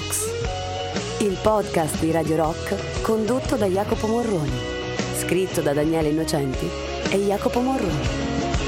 Rocks, il podcast di Radio Rock condotto da Jacopo Morroni, scritto da Daniele Innocenti e Jacopo Morroni.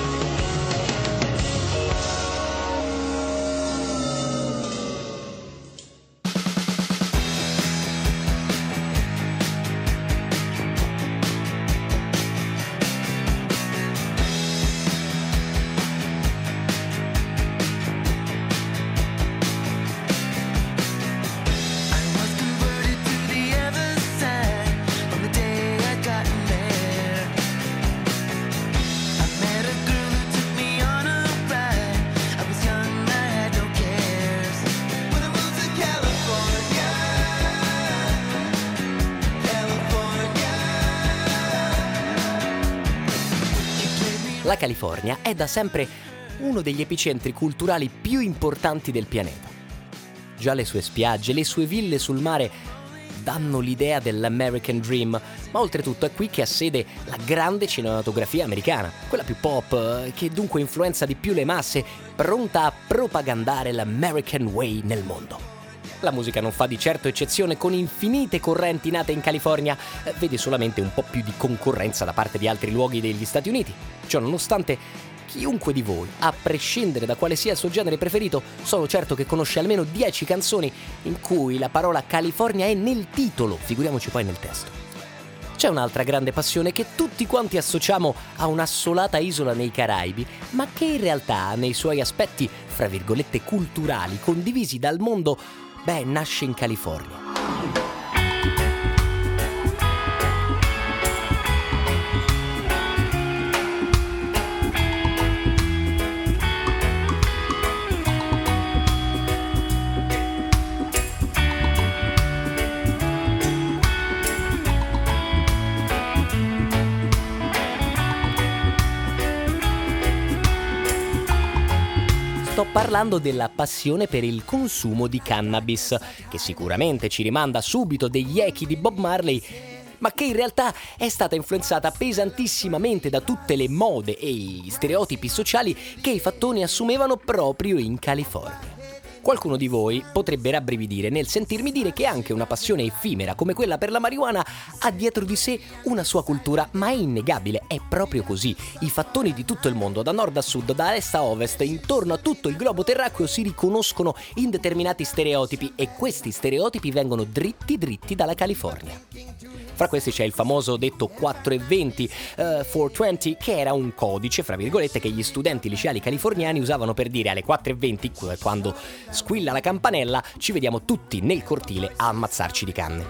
La California è da sempre uno degli epicentri culturali più importanti del pianeta. Già le sue spiagge, le sue ville sul mare danno l'idea dell'American Dream, ma oltretutto è qui che ha sede la grande cinematografia americana, quella più pop, che dunque influenza di più le masse, pronta a propagandare l'American Way nel mondo. La musica non fa di certo eccezione, con infinite correnti nate in California, vede solamente un po' più di concorrenza da parte di altri luoghi degli Stati Uniti. Ciò nonostante, chiunque di voi, a prescindere da quale sia il suo genere preferito, sono certo che conosce almeno 10 canzoni in cui la parola California è nel titolo, figuriamoci poi nel testo. C'è un'altra grande passione che tutti quanti associamo a un'assolata isola nei Caraibi, ma che in realtà nei suoi aspetti, fra virgolette, culturali, condivisi dal mondo, nasce in California. Sto parlando della passione per il consumo di cannabis, che sicuramente ci rimanda subito degli echi di Bob Marley, ma che in realtà è stata influenzata pesantissimamente da tutte le mode e gli stereotipi sociali che i fattoni assumevano proprio in California. Qualcuno di voi potrebbe rabbrividire nel sentirmi dire che anche una passione effimera come quella per la marijuana ha dietro di sé una sua cultura, ma è innegabile, è proprio così. I fattoni di tutto il mondo, da nord a sud, da est a ovest, intorno a tutto il globo terracqueo si riconoscono in determinati stereotipi, e questi stereotipi vengono dritti dalla California. Fra questi c'è il famoso detto 420, 420, che era un codice, fra virgolette, che gli studenti liceali californiani usavano per dire alle 4:20, quando squilla la campanella, ci vediamo tutti nel cortile a ammazzarci di canne.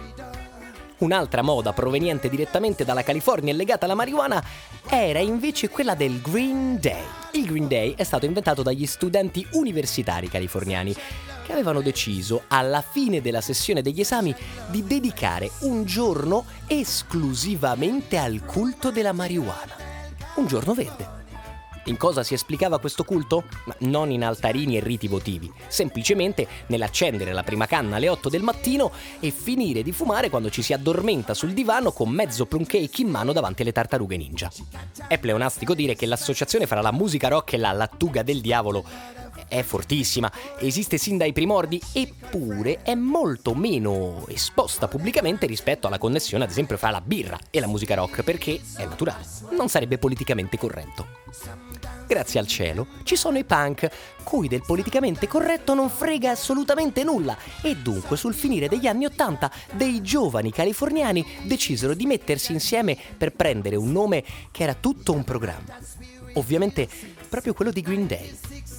Un'altra moda proveniente direttamente dalla California e legata alla marijuana era invece quella del Green Day. Il Green Day è stato inventato dagli studenti universitari californiani, che avevano deciso, alla fine della sessione degli esami, di dedicare un giorno esclusivamente al culto della marijuana. Un giorno verde. In cosa si esplicava questo culto? Ma non in altarini e riti votivi, semplicemente nell'accendere la prima canna alle 8 del mattino e finire di fumare quando ci si addormenta sul divano con mezzo plum cake in mano davanti alle tartarughe ninja. È pleonastico dire che l'associazione fra la musica rock e la lattuga del diavolo è fortissima, esiste sin dai primordi, eppure è molto meno esposta pubblicamente rispetto alla connessione, ad esempio, fra la birra e la musica rock, perché è naturale, non sarebbe politicamente corretto. Grazie al cielo ci sono i punk, cui del politicamente corretto non frega assolutamente nulla, e dunque sul finire degli anni '80 dei giovani californiani decisero di mettersi insieme per prendere un nome che era tutto un programma. Ovviamente proprio quello di Green Day.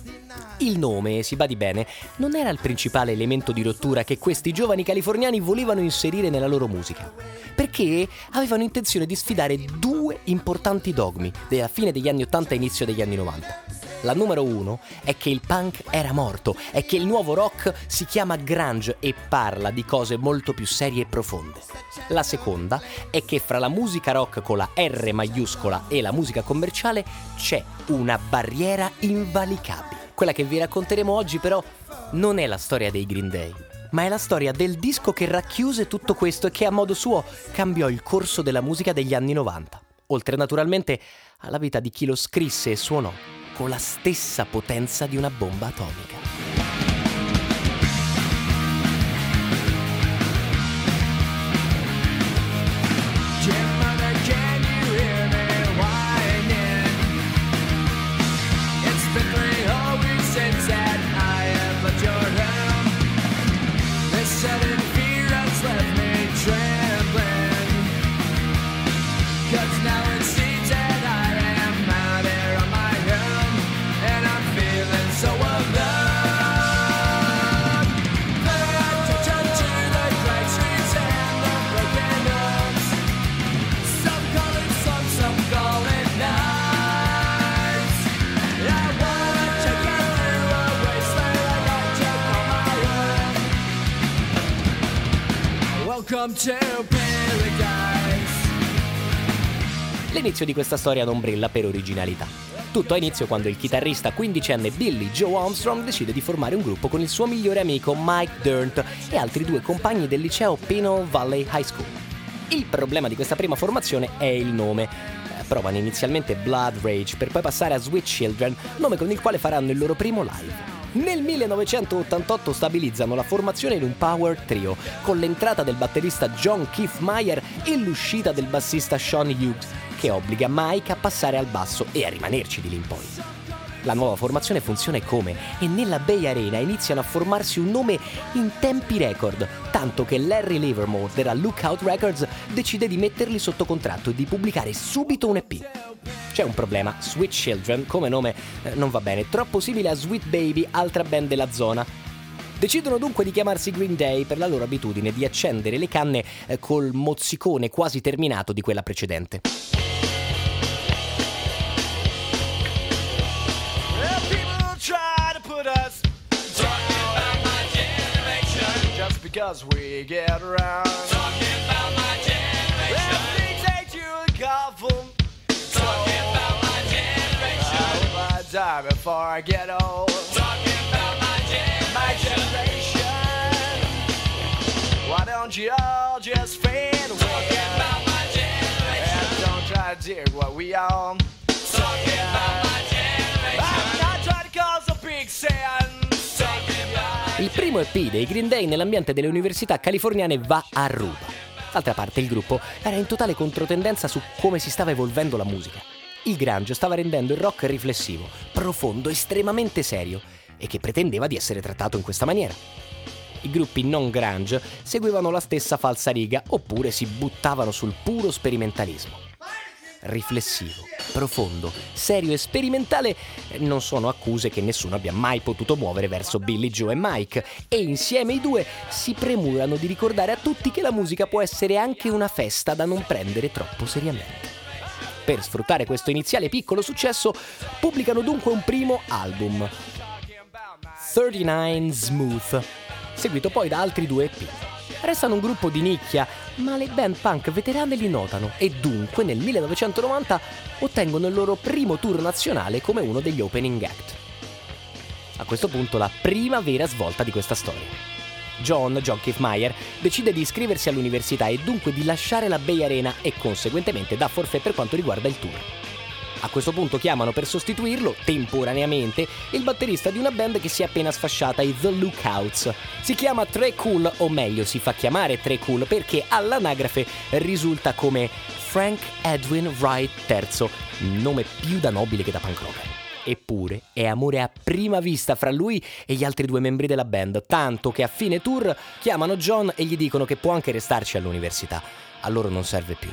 Il nome, si badi bene, non era il principale elemento di rottura che questi giovani californiani volevano inserire nella loro musica, perché avevano intenzione di sfidare due importanti dogmi della fine degli anni '80 e inizio degli anni '90. La numero uno è che il punk era morto, è che il nuovo rock si chiama grunge e parla di cose molto più serie e profonde. La seconda è che fra la musica rock con la R maiuscola e la musica commerciale c'è una barriera invalicabile. Quella che vi racconteremo oggi però non è la storia dei Green Day, ma è la storia del disco che racchiuse tutto questo e che a modo suo cambiò il corso della musica degli anni '90, oltre naturalmente alla vita di chi lo scrisse e suonò con la stessa potenza di una bomba atomica. Welcome to paradise. L'inizio di questa storia non brilla per originalità. Tutto ha inizio quando il chitarrista quindicenne Billy Joe Armstrong decide di formare un gruppo con il suo migliore amico Mike Dirnt e altri due compagni del liceo Pinole Valley High School. Il problema di questa prima formazione è il nome. Provano inizialmente Blood Rage per poi passare a Sweet Children, nome con il quale faranno il loro primo live. Nel 1988 stabilizzano la formazione in un power trio, con l'entrata del batterista John Keith Meyer e l'uscita del bassista Sean Hughes, che obbliga Mike a passare al basso e a rimanerci di lì in poi. La nuova formazione funziona come, e nella Bay Arena iniziano a formarsi un nome in tempi record, tanto che Larry Livermore della Lookout Records decide di metterli sotto contratto e di pubblicare subito un EP. C'è un problema: Sweet Children come nome non va bene, troppo simile a Sweet Baby, altra band della zona. Decidono dunque di chiamarsi Green Day per la loro abitudine di accendere le canne col mozzicone quasi terminato di quella precedente. Because we get around talking about my generation. Well, things ain't too careful. Talking about my generation. I hope I die before I get old. Talking about my generation. Why don't you all just fade away? Talking about my generation. And don't try to dig what we own. Talking about my generation. I'm not trying to cause a big sound. Il primo EP dei Green Day nell'ambiente delle università californiane va a ruba. D'altra parte il gruppo era in totale controtendenza su come si stava evolvendo la musica. Il grunge stava rendendo il rock riflessivo, profondo, estremamente serio e che pretendeva di essere trattato in questa maniera. I gruppi non grunge seguivano la stessa falsariga oppure si buttavano sul puro sperimentalismo. Riflessivo, profondo, serio e sperimentale non sono accuse che nessuno abbia mai potuto muovere verso Billy Joe e Mike, e insieme i due si premurano di ricordare a tutti che la musica può essere anche una festa da non prendere troppo seriamente. Per sfruttare questo iniziale piccolo successo pubblicano dunque un primo album, 39 Smooth, seguito poi da altri due EP. Restano un gruppo di nicchia, ma le band punk veterane li notano e dunque nel 1990 ottengono il loro primo tour nazionale come uno degli opening act. A questo punto la prima vera svolta di questa storia. John Keith Meyer decide di iscriversi all'università e dunque di lasciare la Bay Arena e conseguentemente dà forfait per quanto riguarda il tour. A questo punto chiamano per sostituirlo, temporaneamente, il batterista di una band che si è appena sfasciata, i The Lookouts. Si chiama Tré Cool, o meglio si fa chiamare Tré Cool perché all'anagrafe risulta come Frank Edwin Wright III, nome più da nobile che da punk rocker. Eppure è amore a prima vista fra lui e gli altri due membri della band, tanto che a fine tour chiamano John e gli dicono che può anche restarci all'università. A loro non serve più.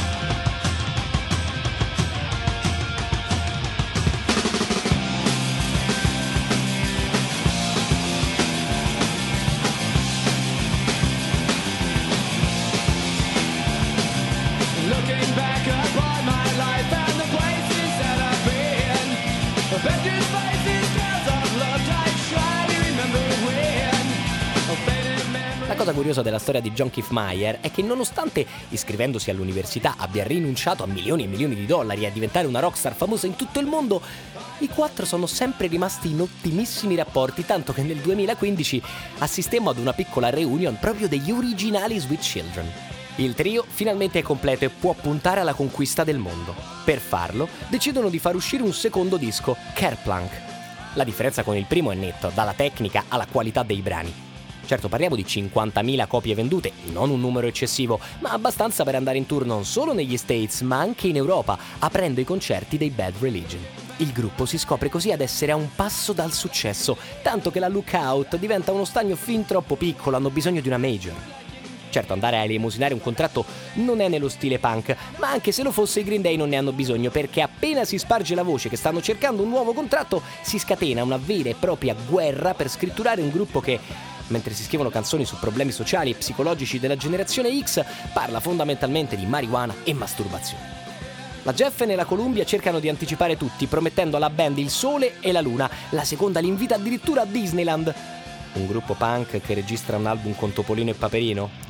La cosa curiosa della storia di John Keith Meyer è che nonostante iscrivendosi all'università abbia rinunciato a milioni e milioni di dollari e a diventare una rockstar famosa in tutto il mondo, i quattro sono sempre rimasti in ottimissimi rapporti, tanto che nel 2015 assistemmo ad una piccola reunion proprio degli originali Sweet Children. Il trio finalmente è completo e può puntare alla conquista del mondo. Per farlo decidono di far uscire un secondo disco, Kerplunk. La differenza con il primo è netta, dalla tecnica alla qualità dei brani. Certo, parliamo di 50.000 copie vendute, non un numero eccessivo, ma abbastanza per andare in tour non solo negli States, ma anche in Europa, aprendo i concerti dei Bad Religion. Il gruppo si scopre così ad essere a un passo dal successo, tanto che la Lookout diventa uno stagno fin troppo piccolo, hanno bisogno di una major. Certo, andare a elemosinare un contratto non è nello stile punk, ma anche se lo fosse i Green Day non ne hanno bisogno, perché appena si sparge la voce che stanno cercando un nuovo contratto, si scatena una vera e propria guerra per scritturare un gruppo che, mentre si scrivono canzoni su problemi sociali e psicologici della generazione X, parla fondamentalmente di marijuana e masturbazione. La Geffen e la Columbia cercano di anticipare tutti, promettendo alla band il sole e la luna. La seconda li invita addirittura a Disneyland. Un gruppo punk che registra un album con Topolino e Paperino?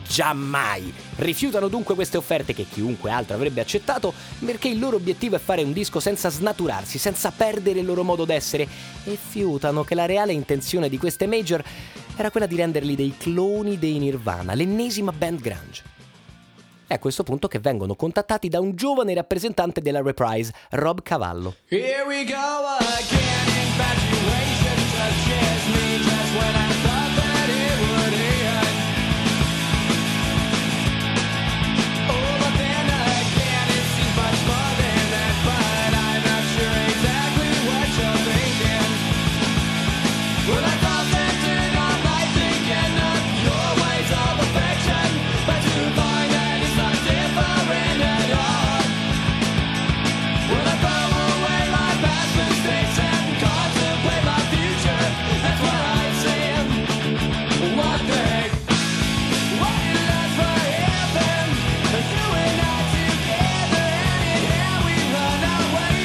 Giammai! Rifiutano dunque queste offerte che chiunque altro avrebbe accettato, perché il loro obiettivo è fare un disco senza snaturarsi, senza perdere il loro modo d'essere, e fiutano che la reale intenzione di queste major era quella di renderli dei cloni dei Nirvana, l'ennesima band grunge. È a questo punto che vengono contattati da un giovane rappresentante della Reprise, Rob Cavallo. Here we go again, infatuation touches me just when I thought that it would end. Oh, but then again, it seems much more than that, but I'm not sure exactly what you're thinking. Well, I thought that turn on my thinking of your ways of affection, but to find that it's not different at all. Well, I throw away my past mistakes and contemplate my future. That's what I'm saying. One thing, what is that for heaven? You and I together, and in here we run away.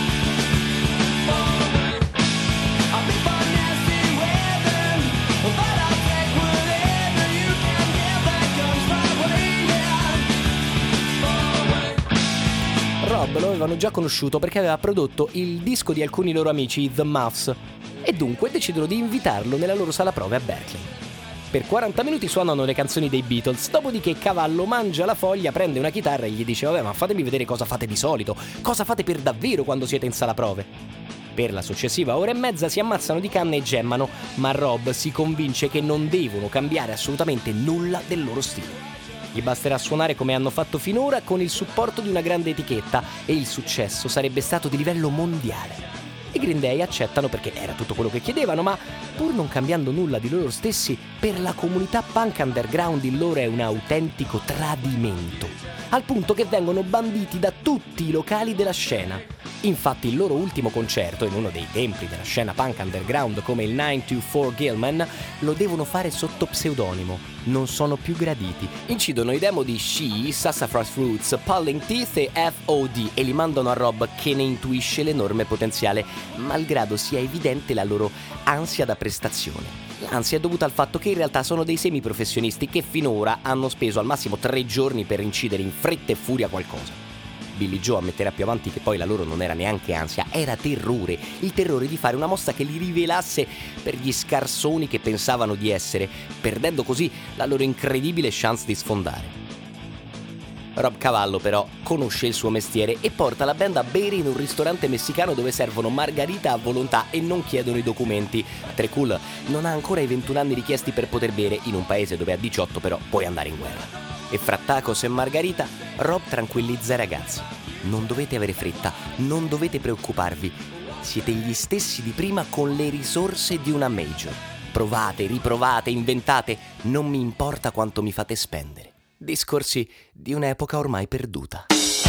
Forward, I'll be for nasty weather, but I'll take whatever you can give that comes my way. Yeah. Forward. Rob lo avevano già conosciuto perché aveva prodotto il disco di alcuni loro amici, i The Muffs, e dunque decidono di invitarlo nella loro sala prove a Berkeley. Per 40 minuti suonano le canzoni dei Beatles, dopodiché Cavallo mangia la foglia, prende una chitarra e gli dice: vabbè, ma fatemi vedere cosa fate di solito, cosa fate per davvero quando siete in sala prove. Per la successiva ora e mezza si ammazzano di canne e gemmano, ma Rob si convince che non devono cambiare assolutamente nulla del loro stile. Gli basterà suonare come hanno fatto finora con il supporto di una grande etichetta e il successo sarebbe stato di livello mondiale. I Green Day accettano perché era tutto quello che chiedevano, ma pur non cambiando nulla di loro stessi, per la comunità punk underground il loro è un autentico tradimento, al punto che vengono banditi da tutti i locali della scena. Infatti il loro ultimo concerto, in uno dei templi della scena punk underground come il 924 Gilman, lo devono fare sotto pseudonimo. Non sono più graditi. Incidono i demo di She, Sassafras Roots, Pulling Teeth e FOD e li mandano a Rob, che ne intuisce l'enorme potenziale, malgrado sia evidente la loro ansia da prestazione. L'ansia è dovuta al fatto che in realtà sono dei semiprofessionisti che finora hanno speso al massimo 3 giorni per incidere in fretta e furia qualcosa. Billy Joe ammetterà più avanti che poi la loro non era neanche ansia, era terrore, il terrore di fare una mossa che li rivelasse per gli scarsoni che pensavano di essere, perdendo così la loro incredibile chance di sfondare. Rob Cavallo però conosce il suo mestiere e porta la band a bere in un ristorante messicano dove servono margarita a volontà e non chiedono i documenti. Trecool non ha ancora i 21 anni richiesti per poter bere in un paese dove a 18 però puoi andare in guerra. E fra tacos e margarita, Rob tranquillizza i ragazzi. Non dovete avere fretta, non dovete preoccuparvi. Siete gli stessi di prima con le risorse di una major. Provate, riprovate, inventate, non mi importa quanto mi fate spendere. Discorsi di un'epoca ormai perduta.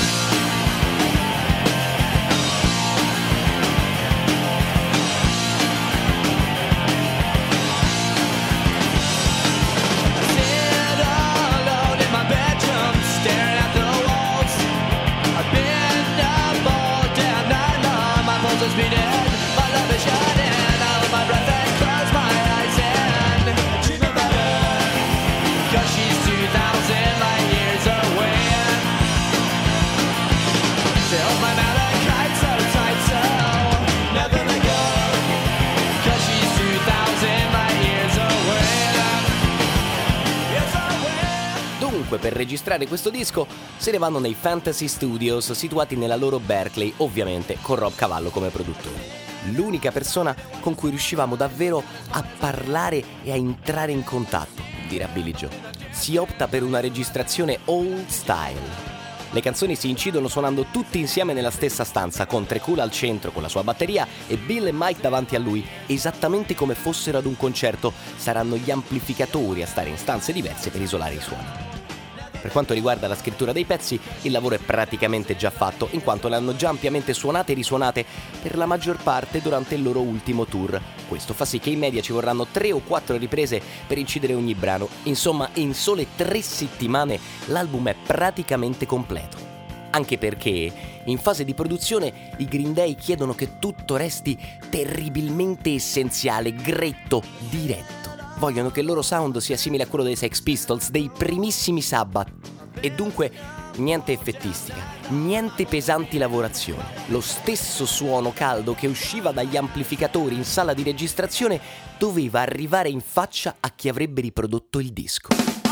Per registrare questo disco se ne vanno nei Fantasy Studios situati nella loro Berkeley, ovviamente con Rob Cavallo come produttore. L'unica persona con cui riuscivamo davvero a parlare e a entrare in contatto, dirà Billy Joe. Si opta per una registrazione old style. Le canzoni si incidono suonando tutti insieme nella stessa stanza, con Trecool al centro con la sua batteria e Bill e Mike davanti a lui, esattamente come fossero ad un concerto. Saranno gli amplificatori a stare in stanze diverse per isolare i suoni. Per quanto riguarda la scrittura dei pezzi, il lavoro è praticamente già fatto, in quanto le hanno già ampiamente suonate e risuonate per la maggior parte durante il loro ultimo tour. Questo fa sì che in media ci vorranno 3 o 4 riprese per incidere ogni brano. Insomma, in sole 3 settimane l'album è praticamente completo. Anche perché, in fase di produzione, i Green Day chiedono che tutto resti terribilmente essenziale, gretto, diretto. Vogliono che il loro sound sia simile a quello dei Sex Pistols, dei primissimi Sabbath. E dunque niente effettistica, niente pesanti lavorazioni. Lo stesso suono caldo che usciva dagli amplificatori in sala di registrazione doveva arrivare in faccia a chi avrebbe riprodotto il disco.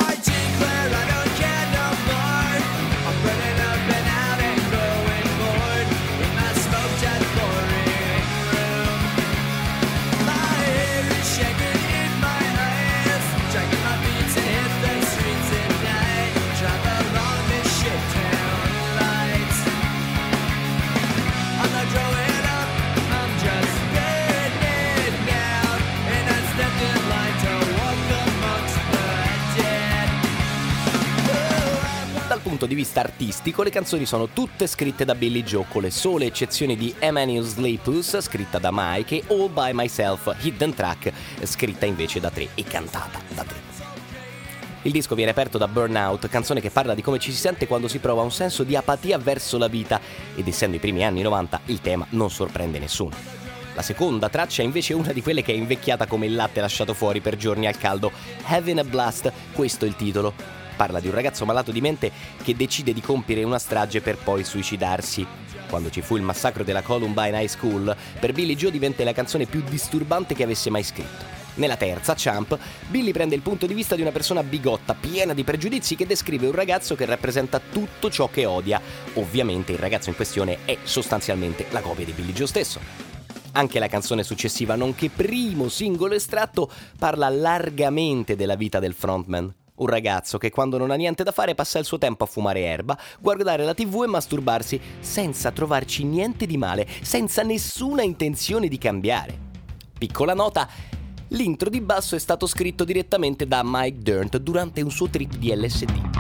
Dal punto di vista artistico, le canzoni sono tutte scritte da Billie Joe, con le sole eccezioni di Emmanuel Sleepus, scritta da Mike, e All By Myself, hidden track, scritta invece da Tre e cantata da Tre. Il disco viene aperto da Burnout, canzone che parla di come ci si sente quando si prova un senso di apatia verso la vita, ed essendo i primi anni 90 il tema non sorprende nessuno. La seconda traccia è invece una di quelle che è invecchiata come il latte lasciato fuori per giorni al caldo, Having a Blast, questo è il titolo. Parla di un ragazzo malato di mente che decide di compiere una strage per poi suicidarsi. Quando ci fu il massacro della Columbine High School, per Billie Joe diventa la canzone più disturbante che avesse mai scritto. Nella terza, Champ, Billie prende il punto di vista di una persona bigotta, piena di pregiudizi, che descrive un ragazzo che rappresenta tutto ciò che odia. Ovviamente il ragazzo in questione è sostanzialmente la copia di Billie Joe stesso. Anche la canzone successiva, nonché primo singolo estratto, parla largamente della vita del frontman. Un ragazzo che quando non ha niente da fare passa il suo tempo a fumare erba, guardare la TV e masturbarsi, senza trovarci niente di male, senza nessuna intenzione di cambiare. Piccola nota: l'intro di basso è stato scritto direttamente da Mike Dirnt durante un suo trip di LSD.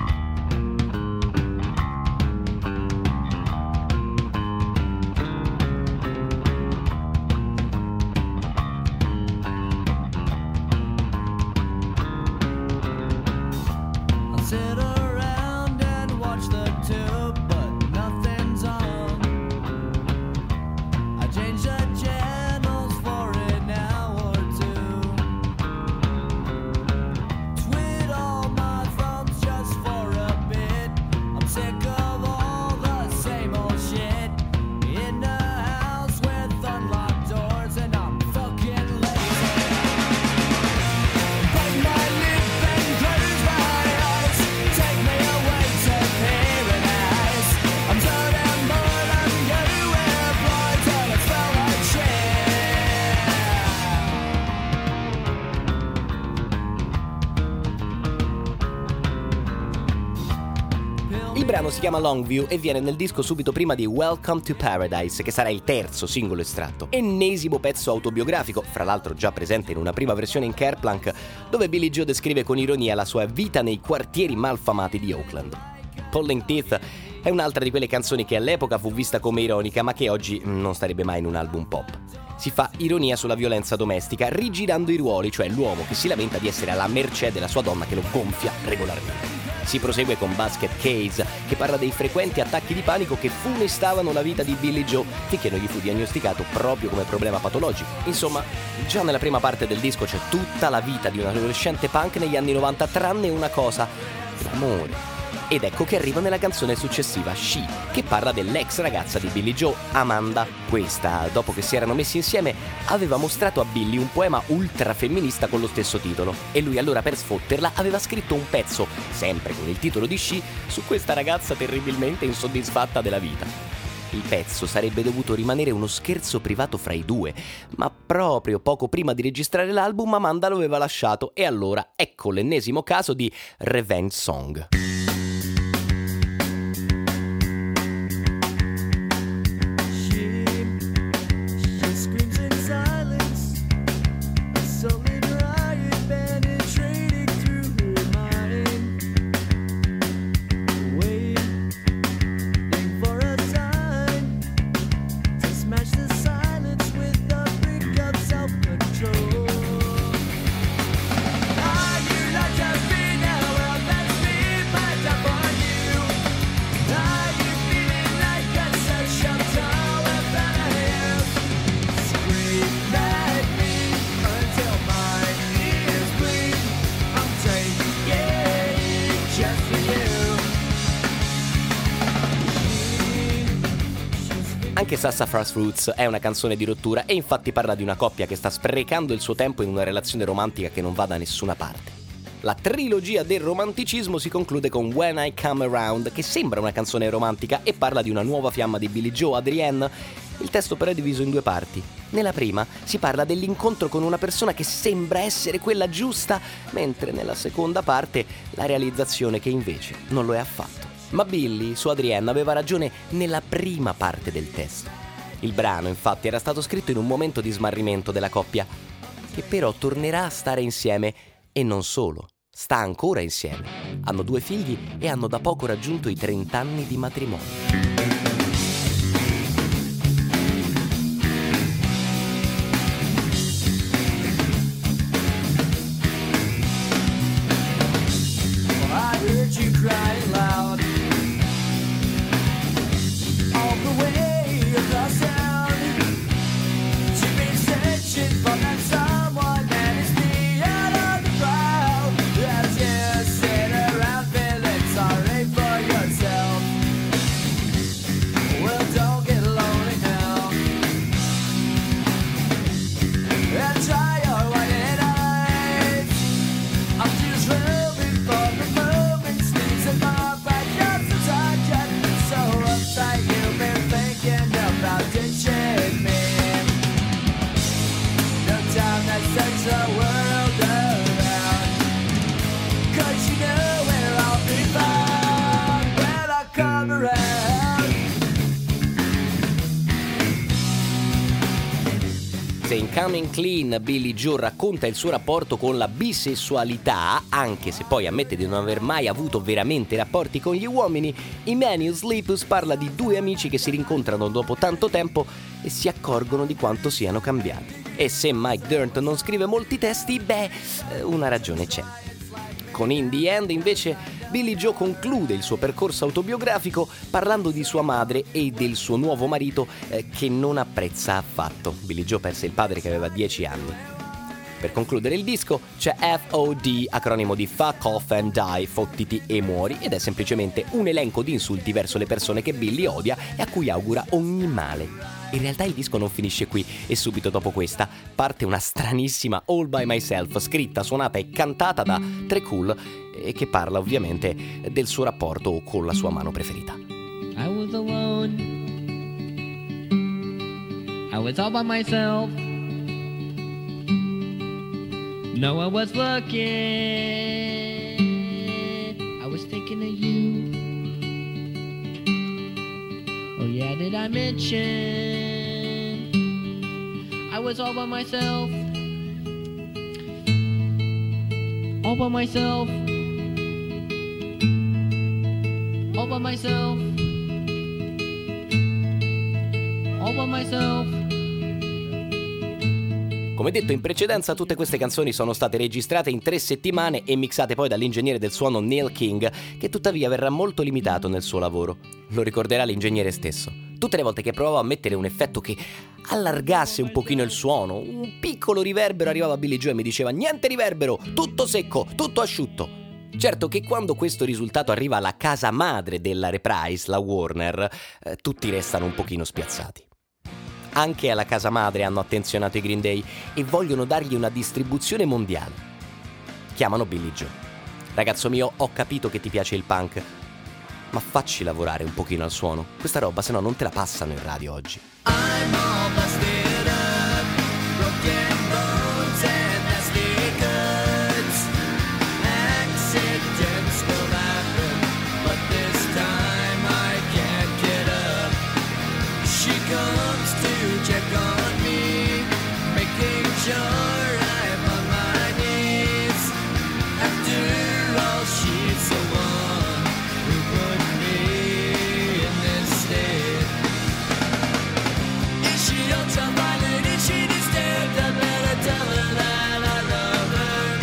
Sit around and watch the tube, but nothing's on. I change the channels for an hour or two. Tweet all my thumbs just for a bit. I'm sick of all the same old shit. In the house with unlocked doors and I'm fucking lazy. Bite my lip and close my eyes. Take me away to paradise. I'm done and bored, I'm getting with blood till it smell like shit. Il brano si chiama Longview e viene nel disco subito prima di Welcome to Paradise, che sarà il terzo singolo estratto. Ennesimo pezzo autobiografico, fra l'altro già presente in una prima versione in Kerplunk, dove Billie Joe descrive con ironia la sua vita nei quartieri malfamati di Oakland. Pulling Teeth è un'altra di quelle canzoni che all'epoca fu vista come ironica, ma che oggi non starebbe mai in un album pop. Si fa ironia sulla violenza domestica, rigirando i ruoli, cioè l'uomo che si lamenta di essere alla mercé della sua donna che lo gonfia regolarmente. Si prosegue con Basket Case, che parla dei frequenti attacchi di panico che funestavano la vita di Billie Joe finché non gli fu diagnosticato proprio come problema patologico. Insomma, già nella prima parte del disco c'è tutta la vita di un adolescente punk negli anni 90, tranne una cosa: l'amore. Ed ecco che arriva nella canzone successiva, She, che parla dell'ex ragazza di Billie Joe, Amanda. Questa, dopo che si erano messi insieme, aveva mostrato a Billie un poema ultra femminista con lo stesso titolo, e lui allora, per sfotterla, aveva scritto un pezzo, sempre con il titolo di She, su questa ragazza terribilmente insoddisfatta della vita. Il pezzo sarebbe dovuto rimanere uno scherzo privato fra i due, ma proprio poco prima di registrare l'album Amanda lo aveva lasciato, e allora ecco l'ennesimo caso di revenge song. Are you not just me now? Well, that's me, but Anche Sassafras Roots è una canzone di rottura e infatti parla di una coppia che sta sprecando il suo tempo in una relazione romantica che non va da nessuna parte. La trilogia del romanticismo si conclude con When I Come Around, che sembra una canzone romantica e parla di una nuova fiamma di Billie Joe, Adrienne. Il testo però è diviso in 2 parti. Nella prima si parla dell'incontro con una persona che sembra essere quella giusta, mentre nella seconda parte la realizzazione che invece non lo è affatto. Ma Billie, su Adrienne, aveva ragione nella prima parte del testo. Il brano, infatti, era stato scritto in un momento di smarrimento della coppia, che però tornerà a stare insieme e non solo, sta ancora insieme. Hanno 2 figli e hanno da poco raggiunto i 30 anni di matrimonio. In Coming Clean, Billie Joe racconta il suo rapporto con la bisessualità, anche se poi ammette di non aver mai avuto veramente rapporti con gli uomini. Emmanuel Sleepus parla di 2 amici che si rincontrano dopo tanto tempo e si accorgono di quanto siano cambiati. E se Mike Dirnt non scrive molti testi, una ragione c'è. Con In the End, invece, Billie Joe conclude il suo percorso autobiografico parlando di sua madre e del suo nuovo marito che non apprezza affatto. Billie Joe perse il padre che aveva 10 anni. Per concludere il disco c'è FOD, acronimo di Fuck Off and Die, fottiti e muori, ed è semplicemente un elenco di insulti verso le persone che Billie odia e a cui augura ogni male. In realtà il disco non finisce qui e subito dopo questa parte una stranissima All By Myself, scritta, suonata e cantata da Tre Cool, e che parla ovviamente del suo rapporto con la sua mano preferita. I was alone, I was all by myself, no one was looking, I was thinking of you. Oh yeah, did I mention I was all by myself, all by myself, all by myself, all by myself. Come detto in precedenza, tutte queste canzoni sono state registrate in 3 settimane e mixate poi dall'ingegnere del suono Neil King, che tuttavia verrà molto limitato nel suo lavoro. Lo ricorderà l'ingegnere stesso. Tutte le volte che provava a mettere un effetto che allargasse un pochino il suono, un piccolo riverbero, arrivava Billie Joe e mi diceva: niente riverbero, tutto secco, tutto asciutto. Certo che quando questo risultato arriva alla casa madre della Reprise, la Warner, tutti restano un pochino spiazzati. Anche alla casa madre hanno attenzionato i Green Day e vogliono dargli una distribuzione mondiale. Chiamano Billie Joe. Ragazzo mio, ho capito che ti piace il punk, ma facci lavorare un pochino al suono. Questa roba se no non te la passano in radio oggi. I'm all busted up, broken bones and nasty cuts. Accidents will happen, but this time I can't get up. She comes to check on me, making sure I'm on my knees. After all, she's the one who put me in this state. Is she ultraviolet? Is she disturbed? I better tell her that I love her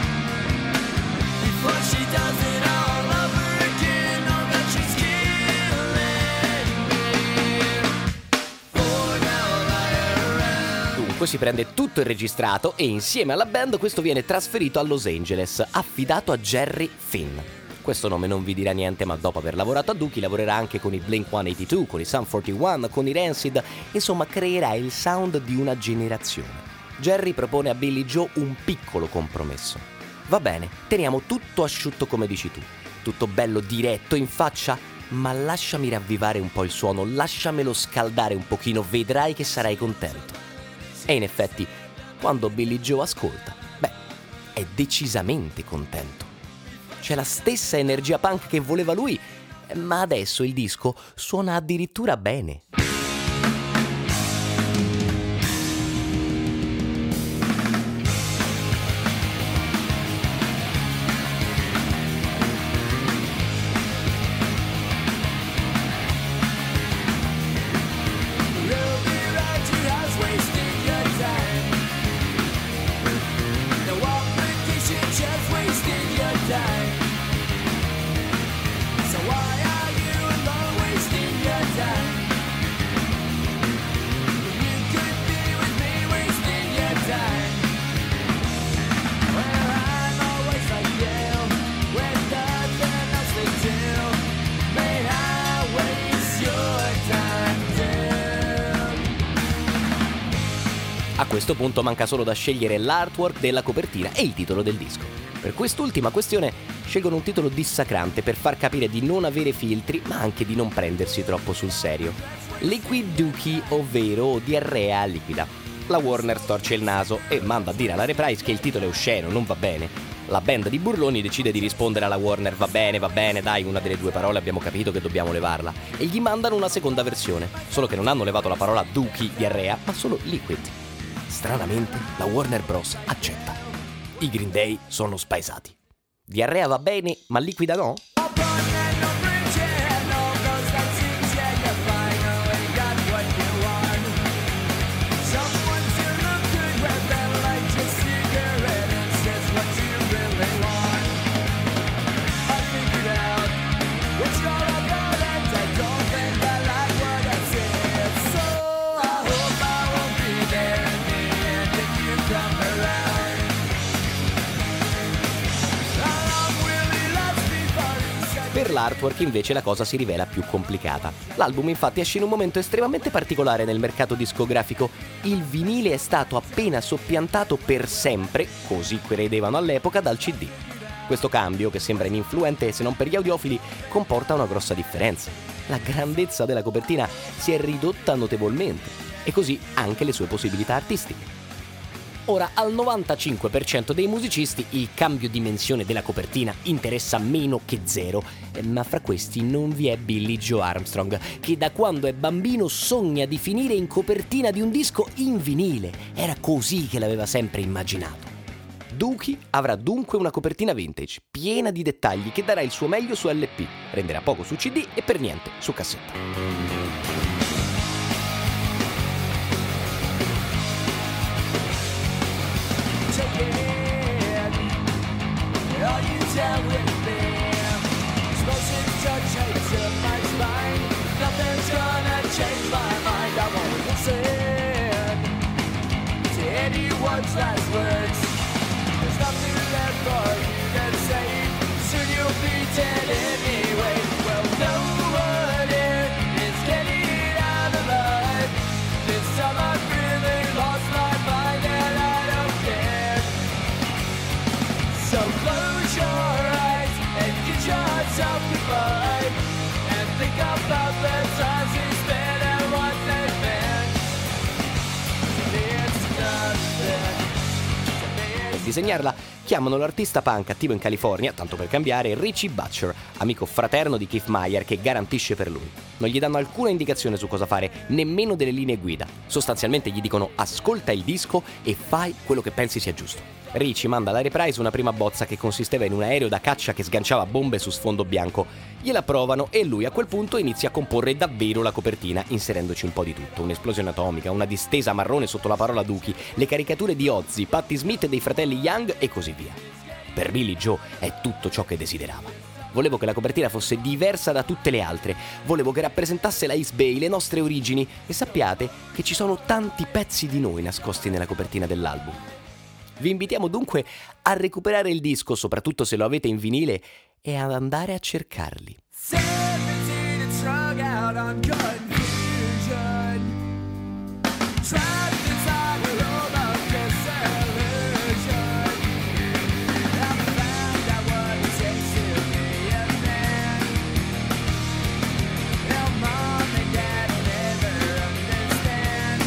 before she does it all over again. Know that she's killing me. For now lie around. Dunque si prende tutto il registrato e insieme alla band questo viene trasferito a Los Angeles, affidato a Jerry Finn. Questo nome non vi dirà niente, ma dopo aver lavorato a Dookie lavorerà anche con i Blink-182, con i Sum 41, con i Rancid, insomma creerà il sound di una generazione. Jerry propone a Billie Joe un piccolo compromesso. Va bene, teniamo tutto asciutto come dici tu, tutto bello diretto in faccia, ma lasciami ravvivare un po' il suono, lasciamelo scaldare un pochino, vedrai che sarai contento. E in effetti, quando Billie Joe ascolta, è decisamente contento. C'è la stessa energia punk che voleva lui, ma adesso il disco suona addirittura bene. A questo punto manca solo da scegliere l'artwork della copertina e il titolo del disco. Per quest'ultima questione scelgono un titolo dissacrante per far capire di non avere filtri, ma anche di non prendersi troppo sul serio. Liquid Dookie, ovvero diarrea liquida. La Warner storce il naso e manda a dire alla Reprise che il titolo è osceno, non va bene. La band di burloni decide di rispondere alla Warner: va bene, dai, una delle due parole abbiamo capito che dobbiamo levarla. E gli mandano una seconda versione, solo che non hanno levato la parola Dookie, diarrea, ma solo liquid. Stranamente, la Warner Bros. Accetta. I Green Day sono spaesati. Diarrea va bene, ma liquida no? Per l'artwork invece la cosa si rivela più complicata. L'album infatti esce in un momento estremamente particolare nel mercato discografico. Il vinile è stato appena soppiantato per sempre, così credevano all'epoca, dal CD. Questo cambio, che sembra ininfluente se non per gli audiofili, comporta una grossa differenza. La grandezza della copertina si è ridotta notevolmente e così anche le sue possibilità artistiche. Ora, al 95% dei musicisti il cambio dimensione della copertina interessa meno che zero, ma fra questi non vi è Billie Joe Armstrong, che da quando è bambino sogna di finire in copertina di un disco in vinile. Era così che l'aveva sempre immaginato. Dookie avrà dunque una copertina vintage, piena di dettagli, che darà il suo meglio su LP, renderà poco su CD e per niente su cassetta. Last words. There's nothing left for you to say. Soon you'll be dead anyway. Well, no one here is getting out alive. This time I've really lost my mind and I don't care. So close your eyes and get yourself goodbye, and think about the times you spent and what they've been. It's nothing. Disegnarla chiamano l'artista punk attivo in California, tanto per cambiare, Richie Butcher, amico fraterno di Keith Meyer che garantisce per lui. Non gli danno alcuna indicazione su cosa fare, nemmeno delle linee guida. Sostanzialmente gli dicono: ascolta il disco e fai quello che pensi sia giusto. Richie manda alla Reprise una prima bozza che consisteva in un aereo da caccia che sganciava bombe su sfondo bianco. Gliela provano e lui a quel punto inizia a comporre davvero la copertina, inserendoci un po' di tutto: un'esplosione atomica, una distesa marrone sotto la parola Dookie, le caricature di Ozzy, Patti Smith e dei fratelli Young e così via. Per Billie Joe è tutto ciò che desiderava. Volevo che la copertina fosse diversa da tutte le altre, volevo che rappresentasse la East Bay, le nostre origini, e sappiate che ci sono tanti pezzi di noi nascosti nella copertina dell'album. Vi invitiamo dunque a recuperare il disco, soprattutto se lo avete in vinile, è ad andare a cercarli. 17 drug out on confusion. Trapped inside a room of disillusion. I found out what it takes to be a man. Now mom and dad will never understand.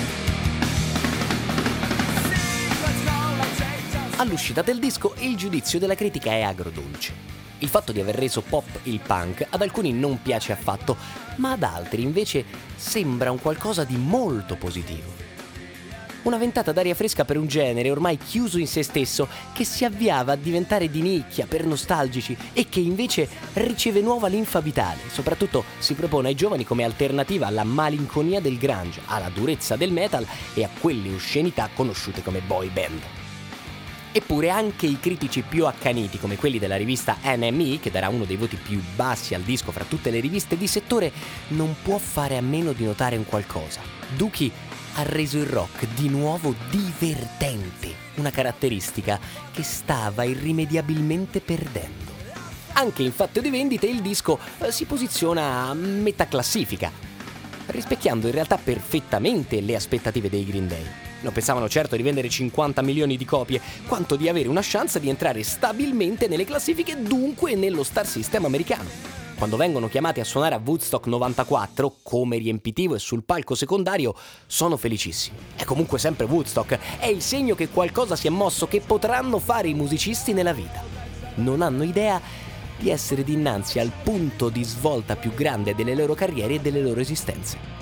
Secrets call like J. All'uscita del disco il giudizio della critica è agrodolce. Il fatto di aver reso pop il punk ad alcuni non piace affatto, ma ad altri invece sembra un qualcosa di molto positivo. Una ventata d'aria fresca per un genere ormai chiuso in se stesso, che si avviava a diventare di nicchia per nostalgici e che invece riceve nuova linfa vitale. Soprattutto si propone ai giovani come alternativa alla malinconia del grunge, alla durezza del metal e a quelle oscenità conosciute come boy band. Eppure anche i critici più accaniti, come quelli della rivista NME, che darà uno dei voti più bassi al disco fra tutte le riviste di settore, non può fare a meno di notare un qualcosa. Dookie ha reso il rock di nuovo divertente, una caratteristica che stava irrimediabilmente perdendo. Anche in fatto di vendite il disco si posiziona a metà classifica, rispecchiando in realtà perfettamente le aspettative dei Green Day. Non pensavano certo di vendere 50 milioni di copie, quanto di avere una chance di entrare stabilmente nelle classifiche, dunque nello star system americano. Quando vengono chiamati a suonare a Woodstock 94, come riempitivo e sul palco secondario, sono felicissimi. È comunque sempre Woodstock, è il segno che qualcosa si è mosso, che potranno fare i musicisti nella vita. Non hanno idea di essere dinanzi al punto di svolta più grande delle loro carriere e delle loro esistenze.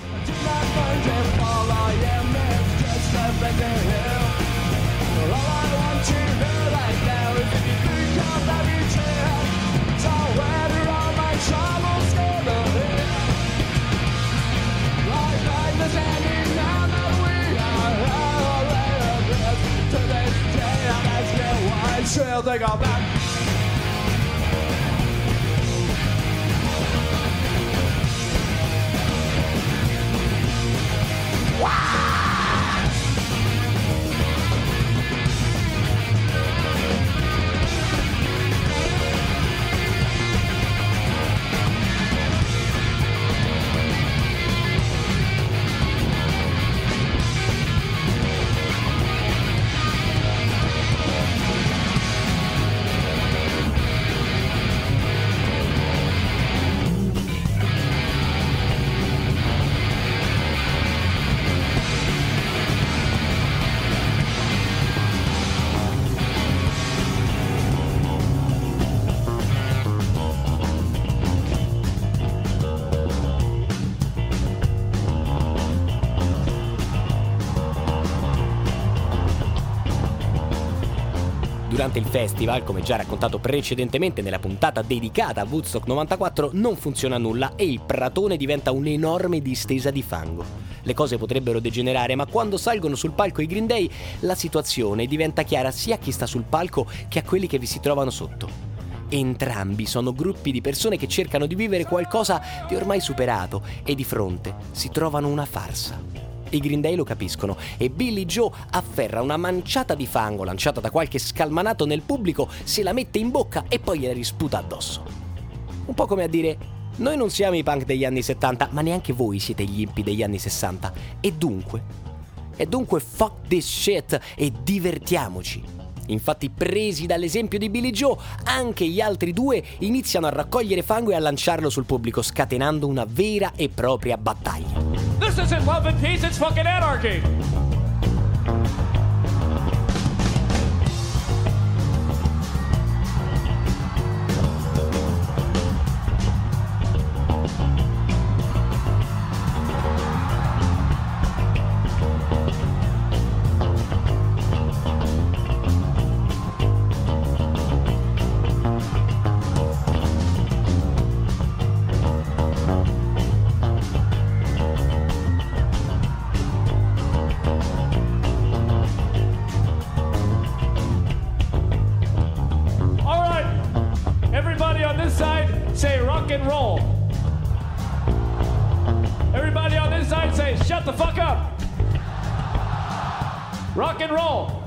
They go back. Durante il festival, come già raccontato precedentemente nella puntata dedicata a Woodstock 94, non funziona nulla e il pratone diventa un'enorme distesa di fango. Le cose potrebbero degenerare, ma quando salgono sul palco i Green Day, la situazione diventa chiara sia a chi sta sul palco che a quelli che vi si trovano sotto. Entrambi sono gruppi di persone che cercano di vivere qualcosa di ormai superato e di fronte si trovano una farsa. I Green Day lo capiscono e Billie Joe afferra una manciata di fango lanciata da qualche scalmanato nel pubblico, se la mette in bocca e poi gliela risputa addosso. Un po' come a dire: noi non siamo i punk degli anni 70, ma neanche voi siete gli hippie degli anni 60. E dunque fuck this shit e divertiamoci. Infatti, presi dall'esempio di Billie Joe, anche gli altri due iniziano a raccogliere fango e a lanciarlo sul pubblico, scatenando una vera e propria battaglia. This isn't love and peace, it's fucking anarchy! Say rock and roll. Everybody on this side say shut the fuck up. Rock and roll.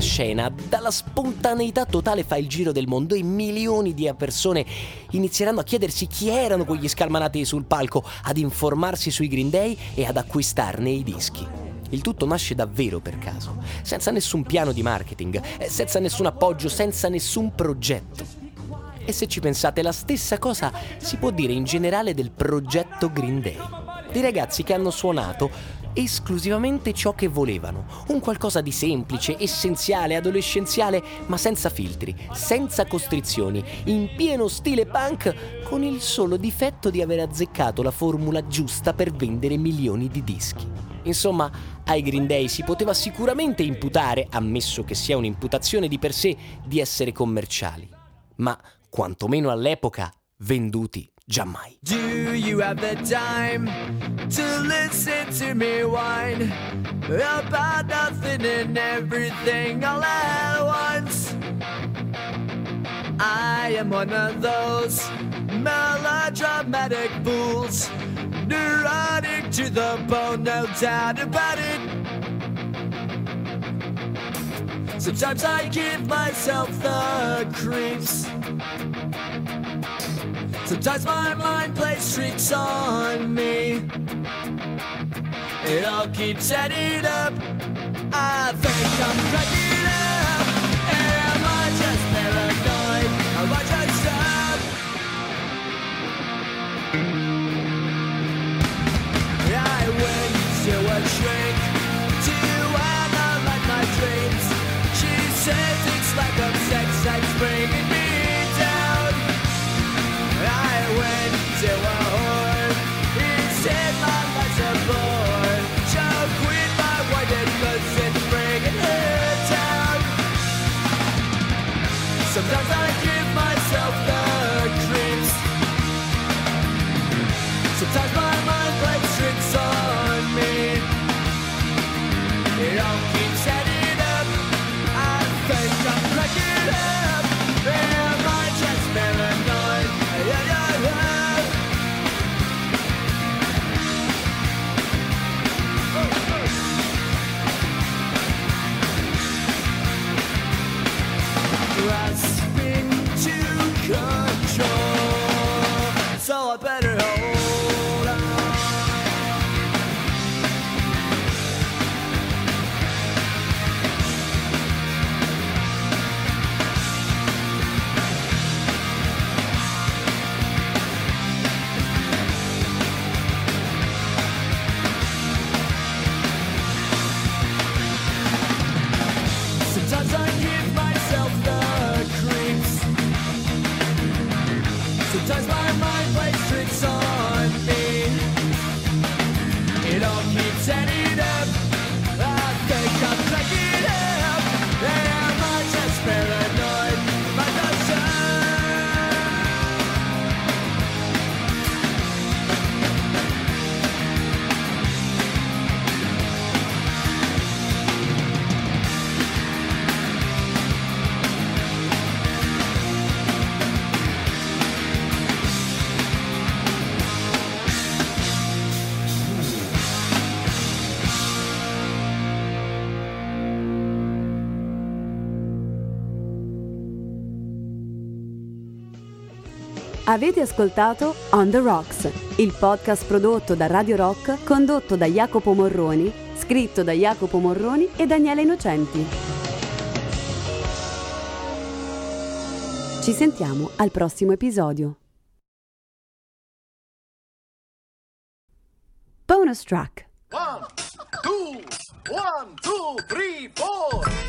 scena dalla spontaneità totale fa il giro del mondo e milioni di persone inizieranno a chiedersi chi erano quegli scalmanati sul palco, ad informarsi sui Green Day e ad acquistarne i dischi. Il tutto nasce davvero per caso, senza nessun piano di marketing, senza nessun appoggio, senza nessun progetto. E se ci pensate, la stessa cosa si può dire in generale del progetto Green Day. Di ragazzi che hanno suonato esclusivamente ciò che volevano, un qualcosa di semplice, essenziale, adolescenziale, ma senza filtri, senza costrizioni, in pieno stile punk, con il solo difetto di aver azzeccato la formula giusta per vendere milioni di dischi. Insomma, ai Green Day si poteva sicuramente imputare, ammesso che sia un'imputazione di per sé, di essere commerciali, ma quantomeno all'epoca venduti giammai. Do you have the time to listen to me whine about nothing and everything all at once? I am one of those melodramatic fools, neurotic to the bone, no doubt about it. Sometimes I give myself the creeps. Sometimes my mind plays tricks on me. It all keeps adding up. I think I'm cracking up. Am I just paranoid? Am I just up? I went to a shrink to analyze my dreams. She says it's like a sex that's bringing me down. I went to a whore. He said my life's a bore. She'll quit my wife because it's bringing her down. Sometimes I give myself the creeps. Sometimes my mind plays tricks on me. It all keeps adding up. I think I'm cracking up. Am I just paranoid? Yeah, yeah, yeah. Grasping to control, so I better hold on. Sometimes I give myself the creeps. Sometimes my mind plays tricks on me. It all keeps adding up. I think I'm cracking up. Am I just paranoid? Am I just Avete ascoltato On The Rocks, il podcast prodotto da Radio Rock, condotto da Jacopo Morroni, scritto da Jacopo Morroni e Daniele Innocenti. Ci sentiamo al prossimo episodio. Bonus track. 1, 2, 1, 2, 3, 4.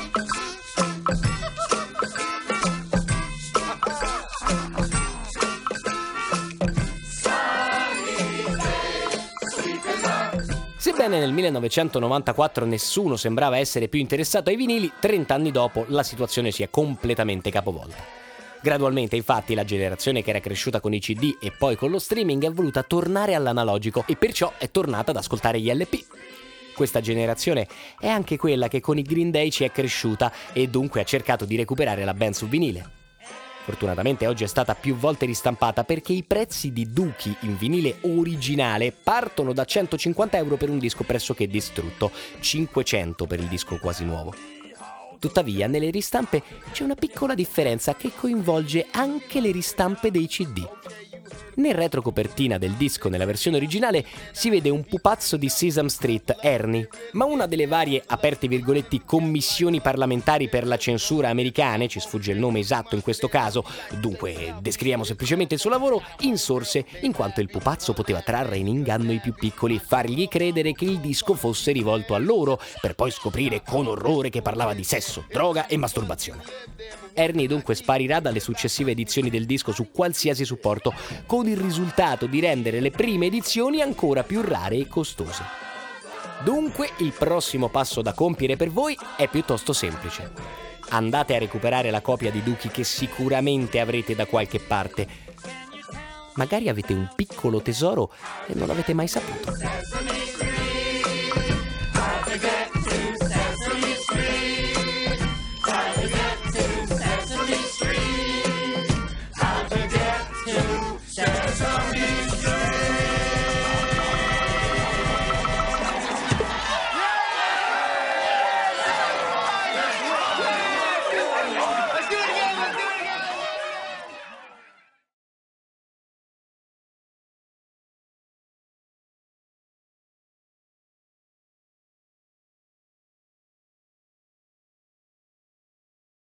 Sebbene nel 1994 nessuno sembrava essere più interessato ai vinili, 30 anni dopo la situazione si è completamente capovolta. Gradualmente, infatti, la generazione che era cresciuta con i CD e poi con lo streaming è voluta tornare all'analogico e perciò è tornata ad ascoltare gli LP. Questa generazione è anche quella che con i Green Day ci è cresciuta e dunque ha cercato di recuperare la band su vinile. Fortunatamente oggi è stata più volte ristampata perché i prezzi di Dookie in vinile originale partono da 150 euro per un disco pressoché distrutto, 500 per il disco quasi nuovo. Tuttavia, nelle ristampe c'è una piccola differenza che coinvolge anche le ristampe dei CD. Nel retrocopertina del disco, nella versione originale, si vede un pupazzo di Sesame Street, Ernie, ma una delle varie, aperte virgoletti, commissioni parlamentari per la censura americane, ci sfugge il nome esatto in questo caso, dunque descriviamo semplicemente il suo lavoro, insorse in quanto il pupazzo poteva trarre in inganno i più piccoli e fargli credere che il disco fosse rivolto a loro, per poi scoprire con orrore che parlava di sesso, droga e masturbazione. Ernie dunque sparirà dalle successive edizioni del disco su qualsiasi supporto, con il risultato di rendere le prime edizioni ancora più rare e costose. Dunque, il prossimo passo da compiere per voi è piuttosto semplice. Andate a recuperare la copia di Dookie che sicuramente avrete da qualche parte. Magari avete un piccolo tesoro e non l'avete mai saputo.